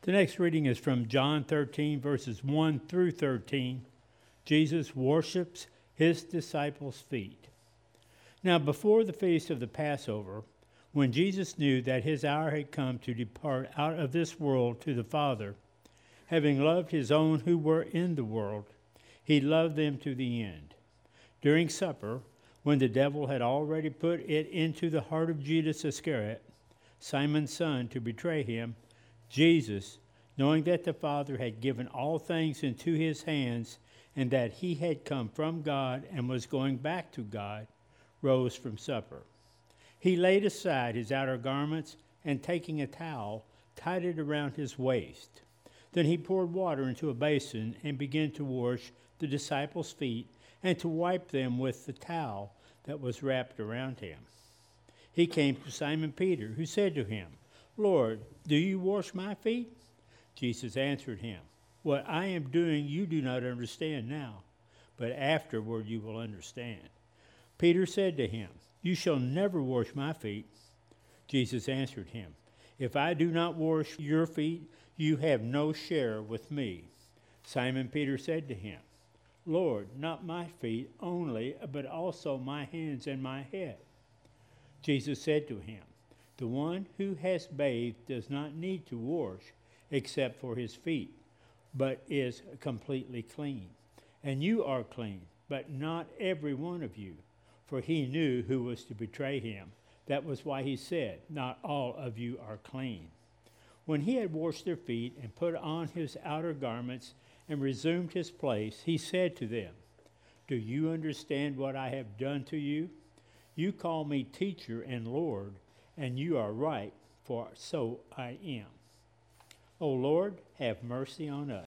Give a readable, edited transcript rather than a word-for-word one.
The next reading is from John 13, verses 1 through 13. Jesus worships his disciples' feet. Now, before the feast of the Passover, when Jesus knew that his hour had come to depart out of this world to the Father, having loved his own who were in the world, he loved them to the end. During supper, when the devil had already put it into the heart of Judas Iscariot, Simon's son, to betray him, Jesus, knowing that the Father had given all things into his hands, and that he had come from God and was going back to God, rose from supper. He laid aside his outer garments, and taking a towel, tied it around his waist. Then he poured water into a basin and began to wash the disciples' feet and to wipe them with the towel that was wrapped around him. He came to Simon Peter, who said to him, "Lord, do you wash my feet?" Jesus answered him, "What I am doing you do not understand now, but afterward you will understand." Peter said to him, "You shall never wash my feet." Jesus answered him, "If I do not wash your feet, you have no share with me." Simon Peter said to him, "Lord, not my feet only, but also my hands and my head." Jesus said to him, "The one who has bathed does not need to wash except for his feet, but is completely clean. And you are clean, but not every one of you." For he knew who was to betray him. That was why he said, "Not all of you are clean." When he had washed their feet and put on his outer garments and resumed his place, he said to them, "Do you understand what I have done to you? You call me teacher and Lord, and you are right, for so I am. O Lord, have mercy on us."